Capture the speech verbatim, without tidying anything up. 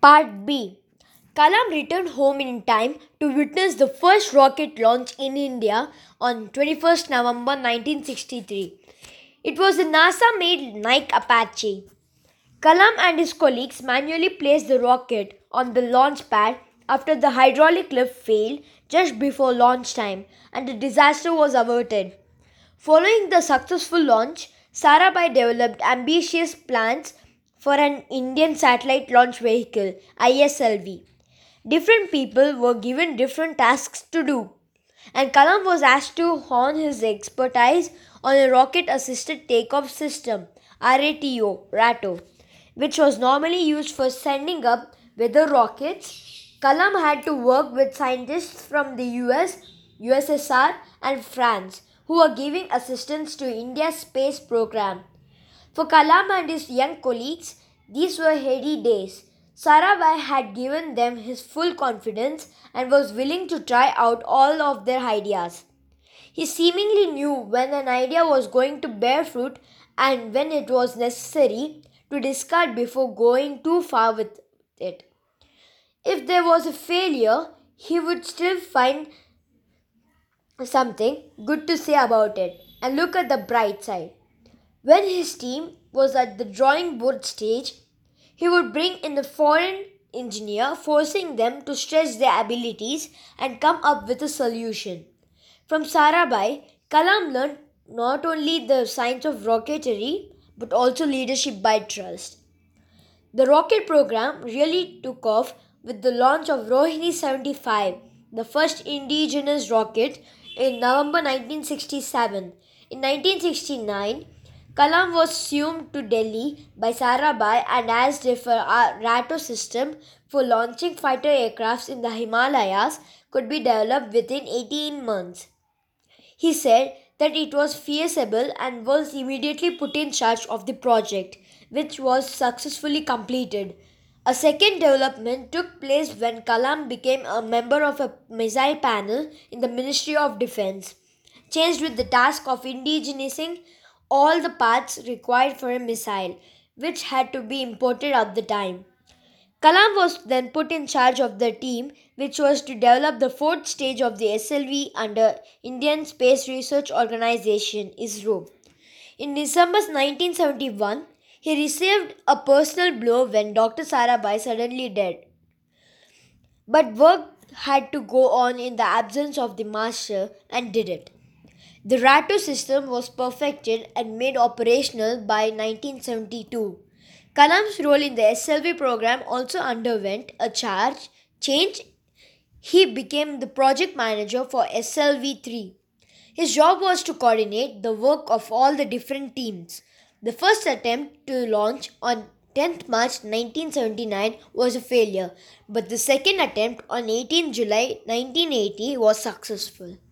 Part B. Kalam returned home in time to witness the first rocket launch in India on twenty-first November nineteen sixty-three. It was the NASA made Nike Apache. Kalam and his colleagues manually placed the rocket on the launch pad after the hydraulic lift failed just before launch time and the disaster was averted. Following the successful launch, Sarabhai developed ambitious plans for an Indian satellite launch vehicle I S L V. Different people were given different tasks to do, and Kalam was asked to hone his expertise on a rocket assisted takeoff system R A T O, RATO, which was normally used for sending up weather rockets. Kalam had to work with scientists from the U S, U S S R, and France who were giving assistance to India's space program. For Kalam and his young colleagues, these were heady days. Sarabhai had given them his full confidence and was willing to try out all of their ideas. He seemingly knew when an idea was going to bear fruit and when it was necessary to discard before going too far with it. If there was a failure, he would still find something good to say about it and look at the bright side. When his team was at the drawing board stage, he would bring in a foreign engineer, forcing them to stretch their abilities and come up with a solution. From Sarabhai, Kalam learned not only the science of rocketry but also leadership by trust. The rocket program really took off with the launch of Rohini seventy-five, the first indigenous rocket, in November nineteen sixty-seven. In nineteen sixty-nine, Kalam was summoned to Delhi by Sarabhai and asked if a RATO system for launching fighter aircrafts in the Himalayas could be developed within eighteen months. He said that it was feasible and was immediately put in charge of the project, which was successfully completed. A second development took place when Kalam became a member of a missile panel in the Ministry of Defense, charged with the task of indigenizing all the parts required for a missile, which had to be imported at the time. Kalam was then put in charge of the team which was to develop the fourth stage of the S L V under Indian Space Research Organisation ISRO. In December nineteen seventy-one, he received a personal blow when Doctor Sarabhai suddenly died. But work had to go on in the absence of the master and did it. The RATO system was perfected and made operational by nineteen seventy-two. Kalam's role in the S L V program also underwent a charge change. He became the project manager for S L V three. His job was to coordinate the work of all the different teams. The first attempt to launch on tenth March nineteen seventy-nine was a failure, but the second attempt on eighteenth July nineteen eighty was successful.